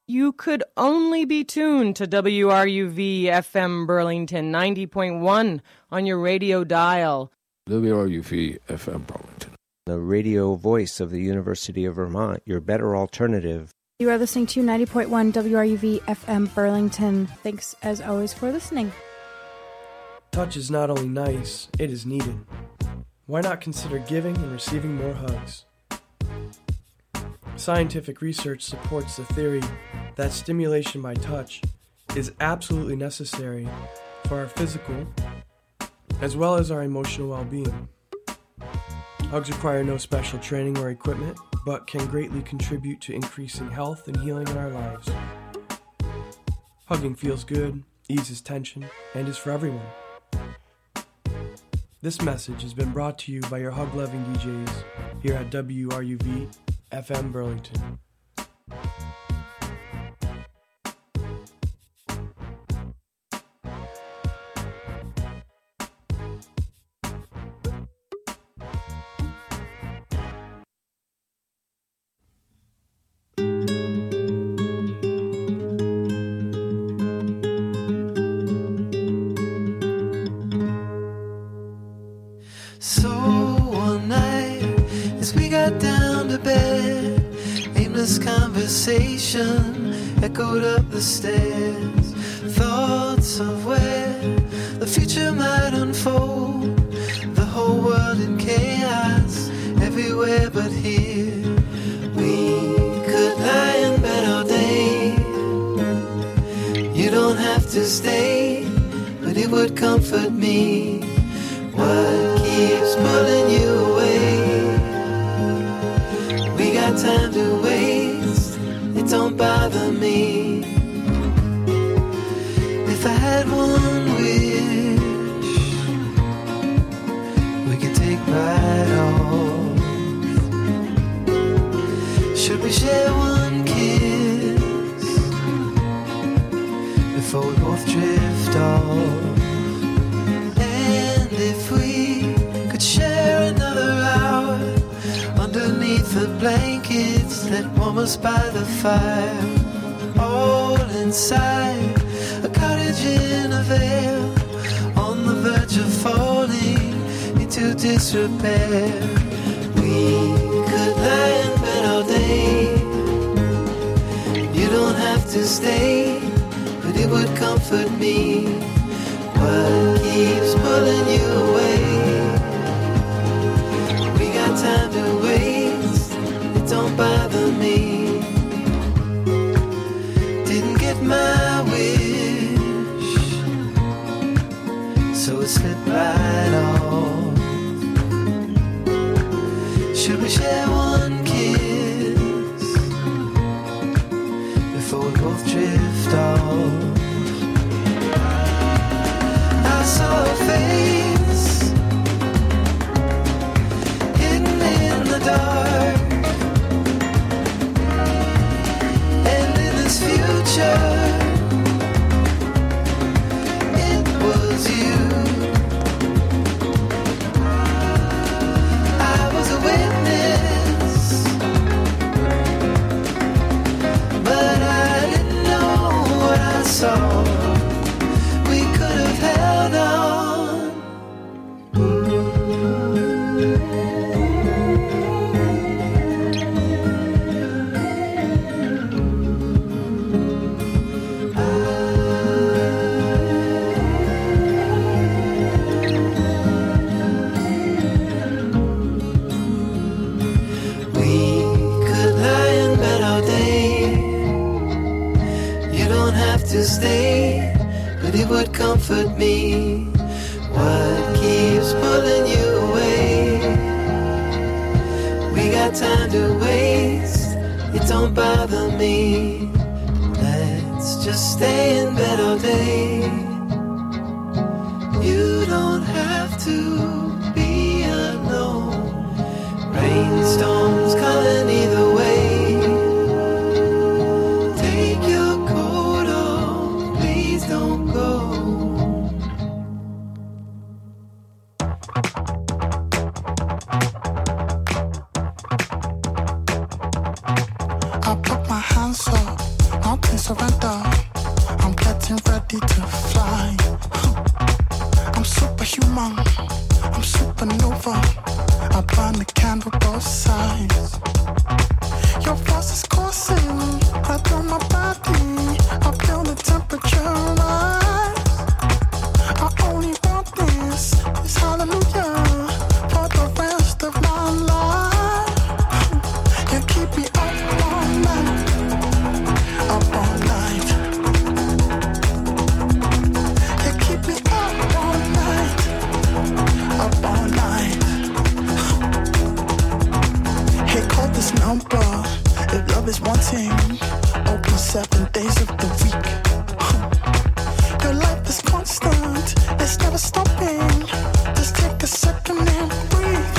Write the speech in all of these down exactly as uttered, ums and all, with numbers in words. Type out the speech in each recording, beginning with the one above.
you could only be tuned to W R U V F M Burlington ninety point one on your radio dial. W R U V F M Burlington, the radio voice of the University of Vermont, your better alternative. You are listening to ninety point one W R U V F M Burlington. Thanks, as always, for listening. Touch is not only nice, it is needed. Why not consider giving and receiving more hugs? Scientific research supports the theory that stimulation by touch is absolutely necessary for our physical as well as our emotional well-being. Hugs require no special training or equipment, but can greatly contribute to increasing health and healing in our lives. Hugging feels good, eases tension, and is for everyone. This message has been brought to you by your hug-loving D Js here at W R U V F M Burlington. Echoed up the stairs, thoughts of where the future might unfold. The whole world in chaos, everywhere but here. We could lie in bed all day. You don't have to stay, but it would comfort me. What keeps pulling you away? We got time to waste, it don't bother me. If I had one wish, we could take right off. Should we share one kiss before we both drift off? And if we could share another hour underneath the blankets that warm us by the fire, all inside a cottage in a vale, on the verge of falling into disrepair. We could lie in bed all day. You don't have to stay, but it would comfort me. What keeps pulling you away? We got time to waste, it don't bother me. Didn't get my wish, so it slipped right off. Should we share one kiss before we both drift off? I saw a face hidden in the dark, and in this future it was you. I was a witness, but I didn't know what I saw. We could have held on. We could lie in bed all day. You don't have to stay, but it would comfort me. What keeps pulling you away? We got time to waste, it don't bother me. Let's just stay in bed all day. You don't have to be alone. Rainstorms coming either way. Take your coat off, please don't go. I put my hands up, not to fly. I'm superhuman, I'm supernova. I burn the candle both sides. Your force is coursing right through my body. I feel the temperature rise. I only want this, this hallelujah, for the rest of my life. You keep me up all night, up all night. You keep me up all night, up all night. Hey, call this number if love is wanting. Open seven days of the week. Your life is constant, it's never stopping. Just take a second and breathe.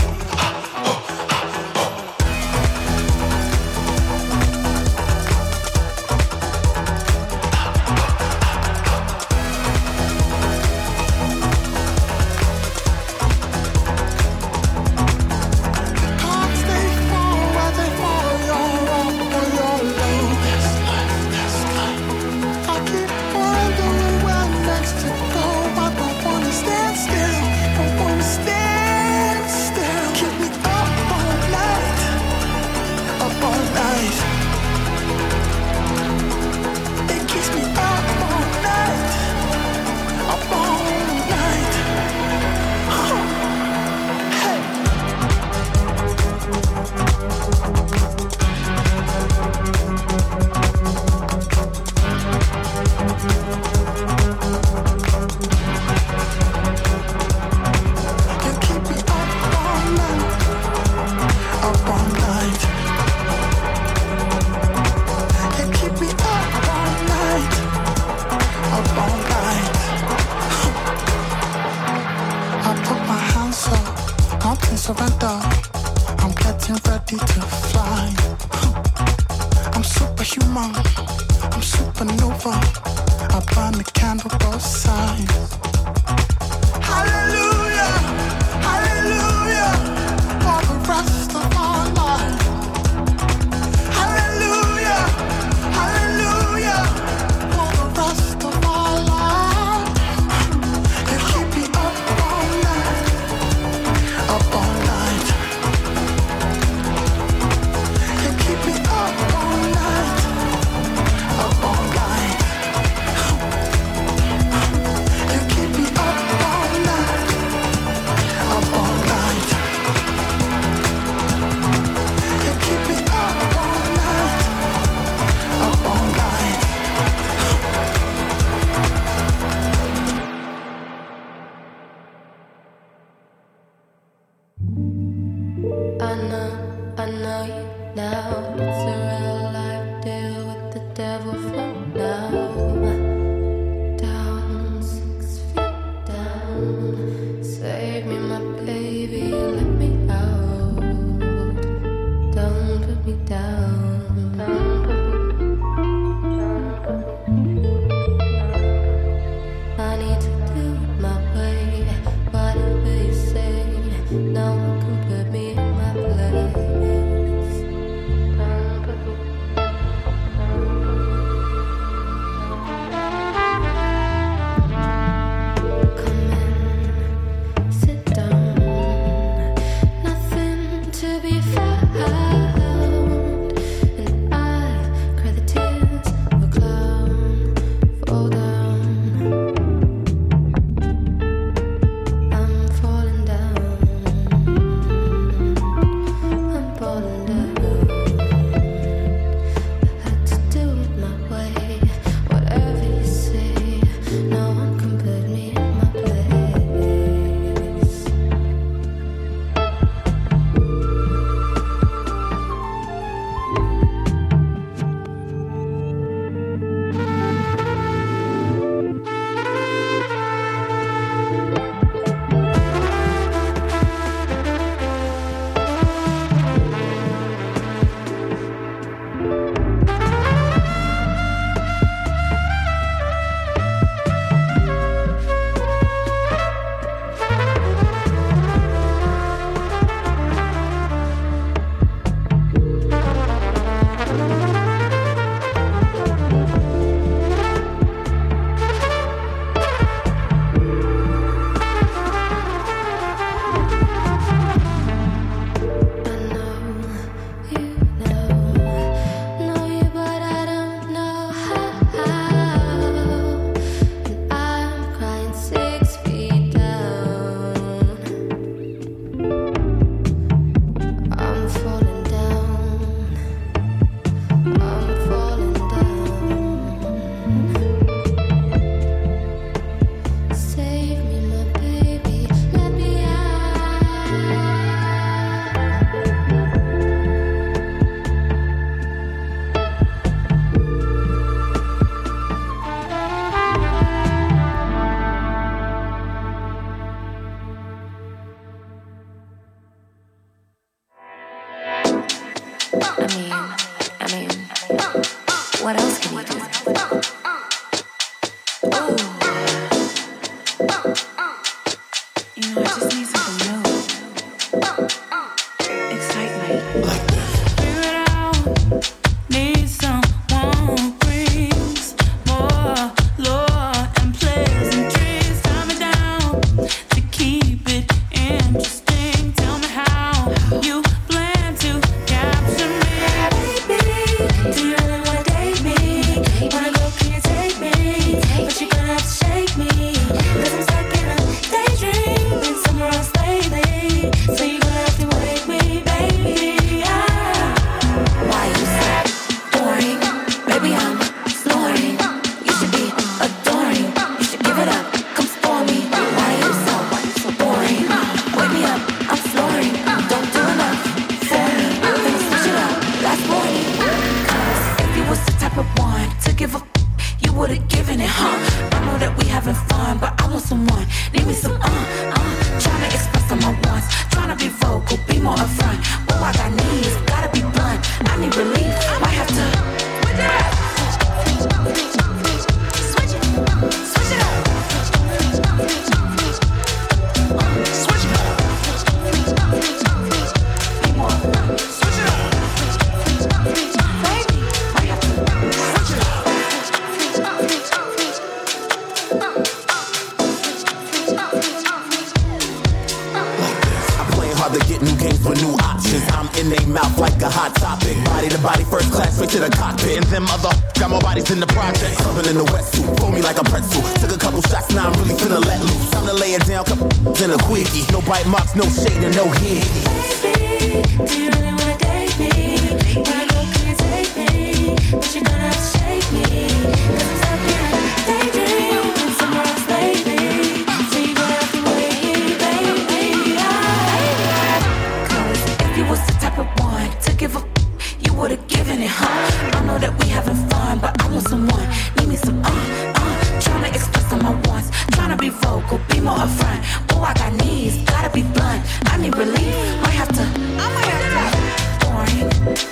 No one can put me in my place. I mean, I mean, what else can you do? Ooh. You know, I just need something new. Excitement. Like this. Figure it out. Need someone who brings more lore and plays and trees. Tie me down to keep it interesting. Tell me how you plan to capture me. Baby, do you really wanna date me? Wanna go, can you take me? But you're gonna have to shake me. Cause I'm stuck in a daydream. Been somewhere else lately. So you're gonna have to wake me, baby. Ah. Why you so boring? Baby, I'm snoring. You should be adoring. You should give it up. Come spoil me. Why you so boring? Wake me up. I'm snoring. Don't do enough for me. Then switch it up. Last morning. Cause if you was the type of one to give up, you would've given it, huh? I know that we having fun, but I want someone. Need me some, uh, uh. Trying to express on my wants. Trying to be vocal, be more upfront. Oh, I got needs, gotta be blunt. I need relief, might have to switch it up. Switch it, switch it up. Switch it up. Be more upfront. Switch it up. Baby, might have to switch it up. I'm playing hard to get new games for new options. I'm in their mouth like a hot topic. Body to body, first class, straight to the cockpit. And them other got more bodies in the project. Something in the wetsuit, pull me like a pretzel. Took a couple shots, now I'm really finna let loose. Time to lay it down, couple in a quickie. No bite marks, no shade, and no hit. Baby, do you really wanna date me? Wanna go, can you take me? But you're gonna have to shake me. Cause I'm stuck in a daydream. Been somewhere else lately. So you're gonna have to wait, baby. Ah. Cause if you was the type of one to give up, you would've given it, huh? I know that we having fun, but I want someone. Need me some, uh, uh. Trying to express on my wants. Trying to be vocal, be more upfront. Oh, I got needs, gotta be blunt. I need relief, might have to, I might have to. Boring,